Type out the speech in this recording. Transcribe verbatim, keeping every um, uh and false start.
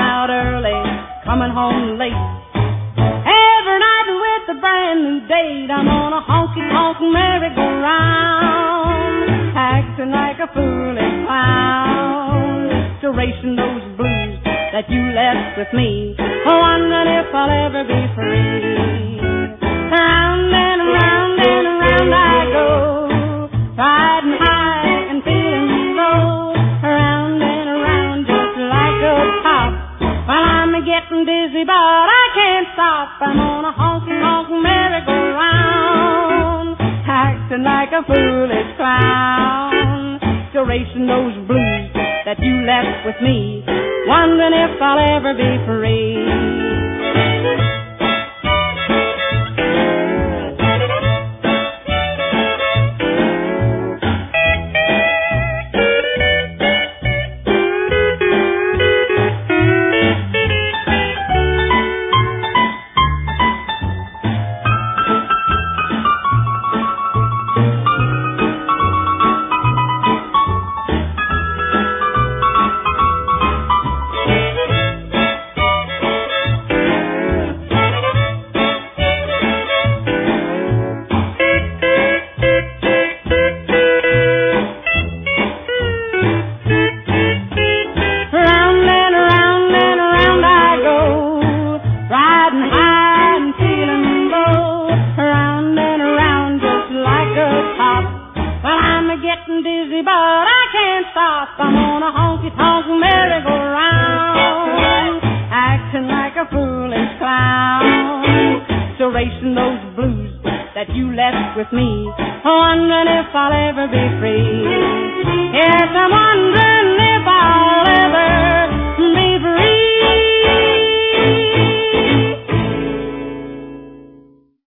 out early, coming home late. Every night with a brand new date, I'm on a honky-tonk merry-go-round, acting like a foolish clown, still racing those blues that you left with me, wondering if I'll ever be free. Round and around and around I go, riding high and feeling low, around and around just like a top. Well, I'm getting dizzy, but I can't stop. I'm on a honky-tonk merry-go-round, acting like a foolish clown, still racing those blues that you left with me, wondering if I'll ever be free. With me, wondering if I'll ever be free.